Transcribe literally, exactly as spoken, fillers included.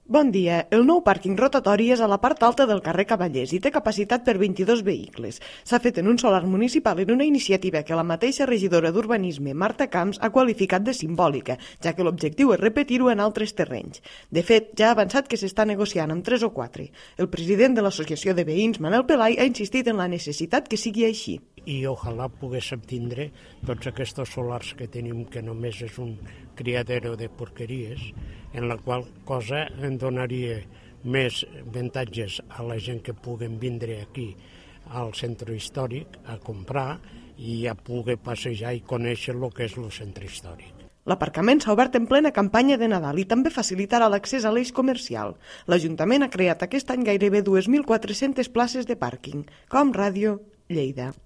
Bon dia. El nou pàrquing rotatori és a la part alta del carrer Cavallers i té capacitat per vint-i-dos vehicles. S'ha fet en un solar municipal en una iniciativa que la mateixa regidora d'Urbanisme, Marta Camps, ha qualificat de simbòlica, ja que l'objectiu és repetir-ho en altres terrenys. De fet, ja ha avançat que s'està negociant amb tres o quatre. El president de l'Associació de Veïns, Manel Pelai, ha insistit en la necessitat que sigui així. I ojalà poguéssim tindre tots aquests solars que tenim, que només és un criadero de porqueries, en la qual cosa en donaria més avantatges a la gent que puguen vindre aquí al centre històric a comprar i a poder passejar i conèixer el que és el centre històric. L'aparcament s'ha obert en plena campanya de Nadal i també facilitarà l'accés a l'eix comercial. L'Ajuntament ha creat aquest any gairebé dos mil quatre-centes places de pàrquing. Com Ràdio, Lleida.